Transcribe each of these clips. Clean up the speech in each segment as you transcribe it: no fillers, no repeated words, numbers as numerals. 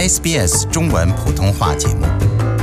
SBS 中文普通话节目。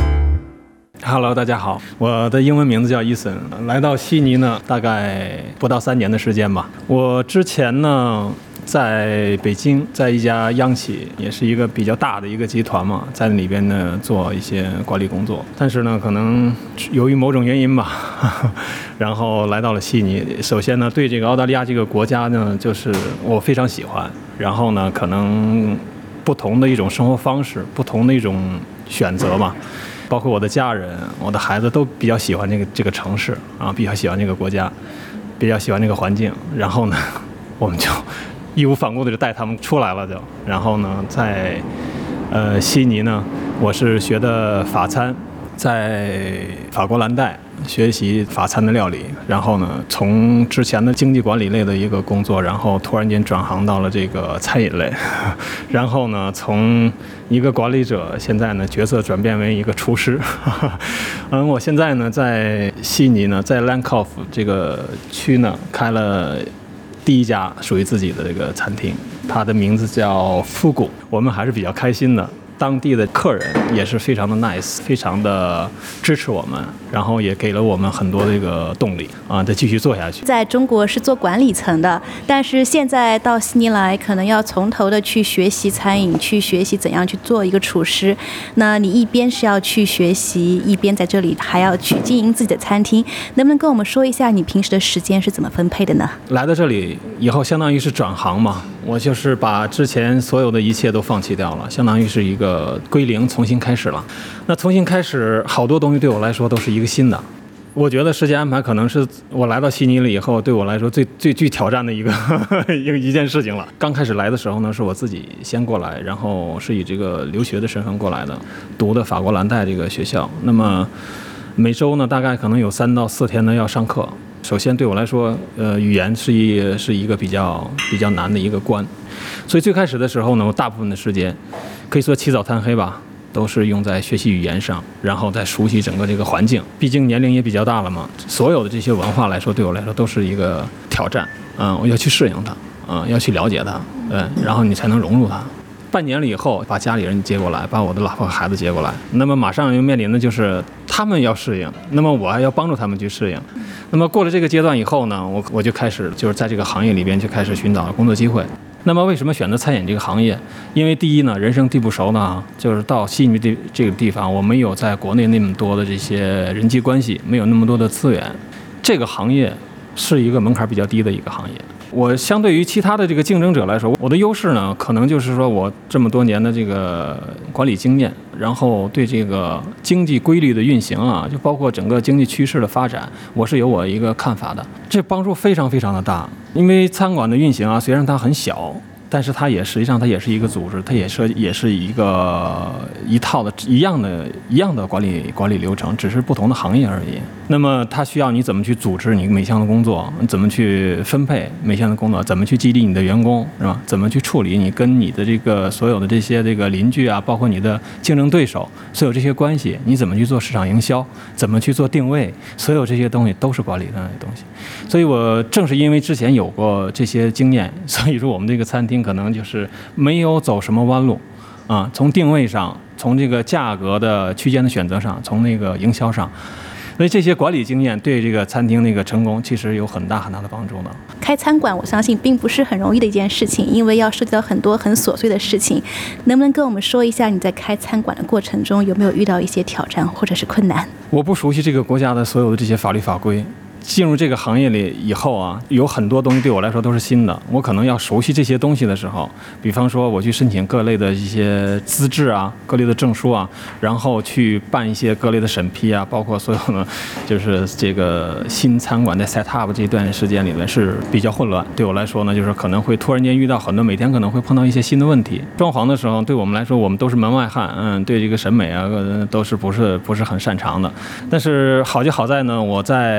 Hello， 大家好，我的英文名字叫伊森，来到悉尼呢，大概不到3年的时间吧。我之前呢，在北京，在一家央企，也是一个比较大的一个集团嘛，在里边呢做一些管理工作。但是呢，可能由于某种原因吧，然后来到了悉尼。首先呢，对这个澳大利亚这个国家呢，就是我非常喜欢。然后呢，可能不同的一种生活方式，不同的一种选择嘛。包括我的家人、我的孩子都比较喜欢这个城市啊，比较喜欢这个国家，比较喜欢这个环境。然后呢，我们就义无反顾的就带他们出来了就。然后呢，在悉尼呢，我是学的法餐，在法国蓝带学习法餐的料理。然后呢，从之前的经济管理类的一个工作，然后突然间转行到了这个餐饮类。然后呢，从一个管理者，现在呢角色转变为一个厨师。我现在呢在悉尼呢，在 Langcove 这个区呢开了第一家属于自己的这个餐厅，它的名字叫复古。我们还是比较开心的。当地的客人也是非常的 nice， 非常的支持我们，然后也给了我们很多这个动力啊，再继续做下去。 在中国是做管理层的，但是现在到悉尼来，可能要从头的去学习餐饮，去学习怎样去做一个厨师。那你一边是要去学习，一边在这里还要去经营自己的餐厅，能不能跟我们说一下你平时的时间是怎么分配的呢？ 来到这里以后，相当于是转行嘛，我就是把之前所有的一切都放弃掉了，相当于是一个归零，重新开始了。那重新开始，好多东西对我来说都是一个新的。我觉得时间安排可能是我来到悉尼了以后，对我来说最具挑战的一件事情了。刚开始来的时候呢，是我自己先过来，然后是以这个留学的身份过来的，读的法国蓝带这个学校。那么每周呢，大概可能有3到4天呢要上课。首先对我来说，语言是一个比较难的一个关，所以最开始的时候呢，我大部分的时间可以说起早贪黑吧，都是用在学习语言上，然后再熟悉整个这个环境。毕竟年龄也比较大了嘛，所有的这些文化来说，对我来说都是一个挑战。我要去适应它，要去了解它，然后你才能融入它。半年了以后，把家里人接过来，把我的老婆和孩子接过来，那么马上又面临的就是他们要适应，那么我还要帮助他们去适应。那么过了这个阶段以后呢，我就开始就是在这个行业里边就开始寻找工作机会。那么为什么选择餐饮这个行业？因为第一呢，人生地不熟呢，就是到悉尼这个地方，我没有在国内那么多的这些人际关系，没有那么多的资源。这个行业是一个门槛比较低的一个行业。我相对于其他的这个竞争者来说，我的优势呢，可能就是说我这么多年的这个管理经验，然后对这个经济规律的运行啊，就包括整个经济趋势的发展，我是有我一个看法的。这帮助非常非常的大，因为餐馆的运行啊，虽然它很小，但是它实际上它也是一个组织，它也是一套的一样的管理流程，只是不同的行业而已。那么它需要你怎么去组织你每项的工作，怎么去分配每项的工作，怎么去激励你的员工，是吧？怎么去处理你跟你的这个所有的这些这个邻居啊，包括你的竞争对手，所有这些关系，你怎么去做市场营销，怎么去做定位，所有这些东西都是管理的东西。所以我正是因为之前有过这些经验，所以说我们这个餐厅可能就是没有走什么弯路啊，从定位上，从这个价格的区间的选择上，从那个营销上，所以这些管理经验对这个餐厅那个成功其实有很大很大的帮助的。 开餐馆我相信并不是很容易的一件事情，因为要涉及到很多很琐碎的事情。能不能跟我们说一下你在开餐馆的过程中有没有遇到一些挑战或者是困难？ 我不熟悉这个国家的所有的这些法律法规，进入这个行业里以后啊，有很多东西对我来说都是新的。我可能要熟悉这些东西的时候，比方说我去申请各类的一些资质啊，各类的证书啊，然后去办一些各类的审批啊，包括所有的就是这个新餐馆在 set up 这段时间里面是比较混乱。对我来说呢，就是可能会突然间遇到很多，每天可能会碰到一些新的问题。装潢的时候，对我们来说，我们都是门外汉，对这个审美啊，都是不是很擅长的。但是好就好在呢，我在国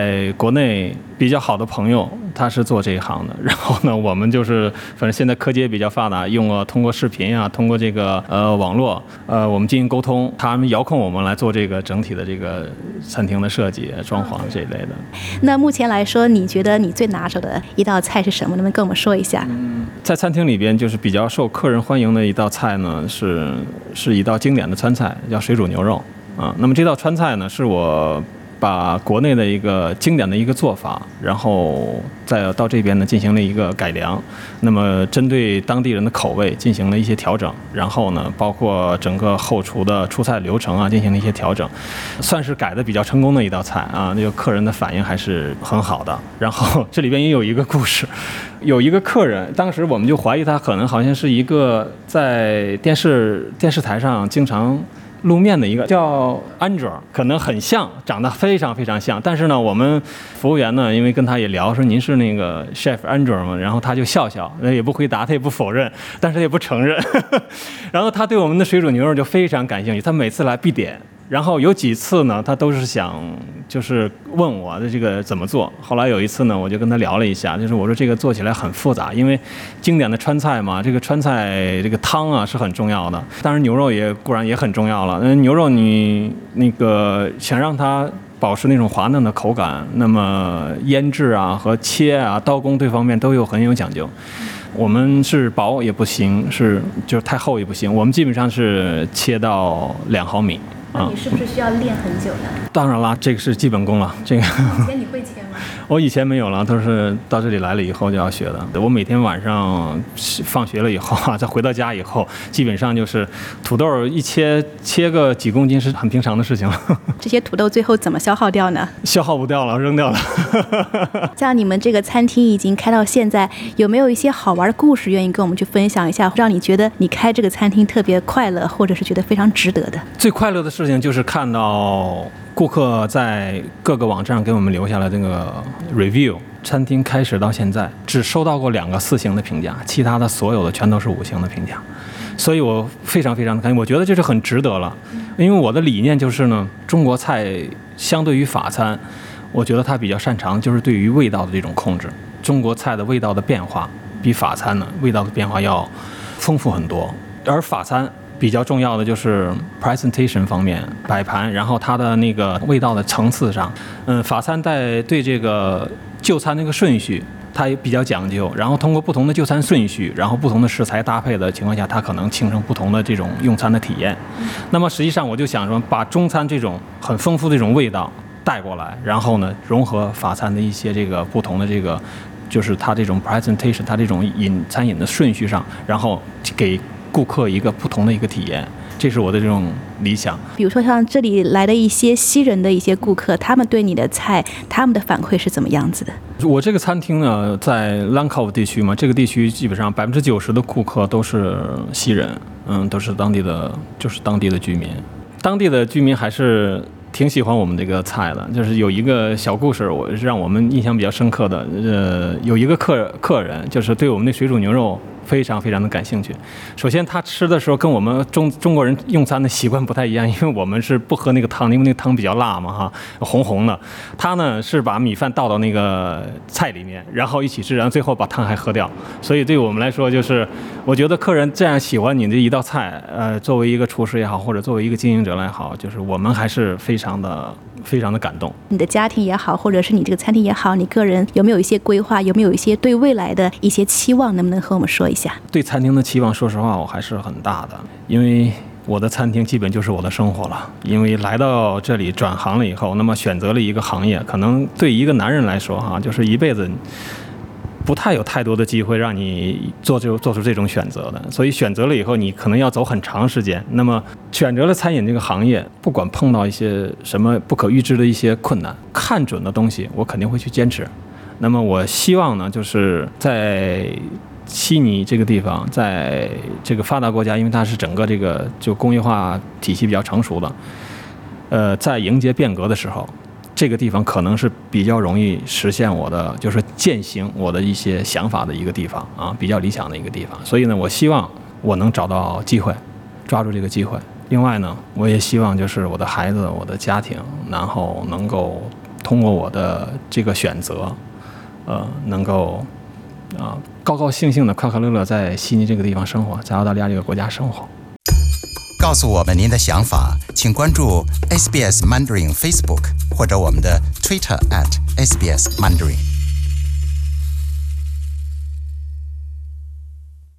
国内比较好的朋友，他是做这一行的。然后呢，我们就是反正现在科技也比较发达，通过视频啊，通过这个网络我们进行沟通，他们遥控我们来做这个整体的这个餐厅的设计、装潢这一类的。 那目前来说，你觉得你最拿手的一道菜是什么？能不能跟我们说一下？ 在餐厅里边，就是比较受客人欢迎的一道菜呢，是一道经典的川菜，叫水煮牛肉啊。那么这道川菜呢，是我把国内的一个经典的一个做法，然后再到这边呢进行了一个改良，那么针对当地人的口味进行了一些调整，然后呢包括整个后厨的出菜流程啊进行了一些调整，算是改的比较成功的一道菜啊，那个客人的反应还是很好的。然后这里边也有一个故事，有一个客人，当时我们就怀疑他可能好像是一个在电视台上经常露面的一个叫安卓，可能很像，长得非常非常像。但是呢，我们服务员呢，因为跟他也聊说您是那个 chef 安卓吗？然后他就笑笑，也不回答，他也不否认，但是他也不承认。然后他对我们的水煮牛肉就非常感兴趣，他每次来必点。然后有几次呢，他都是想就是问我的这个怎么做。后来有一次呢，我就跟他聊了一下，就是我说这个做起来很复杂，因为经典的川菜嘛，这个川菜这个汤啊是很重要的，当然牛肉也固然也很重要了。牛肉你那个想让它保持那种滑嫩的口感，那么腌制啊和切啊刀工这方面都很有讲究。我们是薄也不行，就是太厚也不行，我们基本上是切到2毫米。 那你是不是需要练很久呢？ 当然啦，这个是基本功了。这个以前你会切吗？ 我以前没有了，都是到这里来了以后就要学的。我每天晚上放学了以后啊，再回到家以后，基本上就是土豆一切个几公斤是很平常的事情了。 这些土豆最后怎么消耗掉呢？ 消耗不掉了，扔掉了。 像你们这个餐厅已经开到现在，有没有一些好玩的故事愿意跟我们去分享一下，让你觉得你开这个餐厅特别快乐，或者是觉得非常值得的？ 最快乐的事情就是看到顾客在各个网站给我们留下了这个 review， 餐厅开始到现在只收到过2个4星的评价，其他的所有的全都是5星的评价，所以我非常非常的开心，我觉得这是很值得了。因为我的理念就是呢，中国菜相对于法餐，我觉得它比较擅长就是对于味道的这种控制，中国菜的味道的变化比法餐呢味道的变化要丰富很多，而法餐比较重要的就是 presentation 方面，摆盘，然后它的那个味道的层次上，法餐在对这个就餐那个顺序它也比较讲究，然后通过不同的就餐顺序，然后不同的食材搭配的情况下，它可能形成不同的这种用餐的体验。那么实际上我就想说，把中餐这种很丰富的这种味道带过来，然后呢融合法餐的一些这个不同的这个，就是它这种 presentation， 它这种餐饮的顺序上，然后给顾客一个不同的一个体验，这是我的这种理想。 比如说像这里来的一些西人的一些顾客，他们对你的菜，他们的反馈是怎么样子的？ 我这个餐厅呢，在 Langkawi 地区嘛，这个地区基本上90%的顾客都是西人，都是当地的，就是当地的居民。当地的居民还是挺喜欢我们这个菜的，就是有一个小故事，让我们印象比较深刻的。有一个客人，就是对我们的水煮牛肉非常非常的感兴趣。首先他吃的时候跟我们中国人用餐的习惯不太一样，因为我们是不喝那个汤，因为那个汤比较辣嘛哈，红红的。他呢是把米饭倒到那个菜里面，然后一起吃，然后最后把汤还喝掉。所以对我们来说，就是我觉得客人这样喜欢你的一道菜，作为一个厨师也好，或者作为一个经营者来好，就是我们还是非常的感动。 你的家庭也好，或者是你这个餐厅也好，你个人有没有一些规划，有没有一些对未来的一些期望，能不能和我们说一下？ 对餐厅的期望，说实话我还是很大的，因为我的餐厅基本就是我的生活了。因为来到这里转行了以后，那么选择了一个行业，可能对一个男人来说哈，就是一辈子不太有太多的机会让你做出这种选择的，所以选择了以后，你可能要走很长时间。那么选择了餐饮这个行业，不管碰到一些什么不可预知的一些困难，看准的东西，我肯定会去坚持。那么我希望呢，就是在悉尼这个地方，在这个发达国家，因为它是整个这个就工业化体系比较成熟的，在迎接变革的时候，这个地方可能是比较容易实现我的，就是践行我的一些想法的一个地方啊，比较理想的一个地方。所以呢，我希望我能找到机会，抓住这个机会。另外呢，我也希望就是我的孩子、我的家庭，然后能够通过我的这个选择，能够高高兴兴的、快快乐乐在悉尼这个地方生活，在澳大利亚这个国家生活。 告诉我们您的想法，请关注 SBS Mandarin Facebook 或者我们的 Twitter @SBS Mandarin。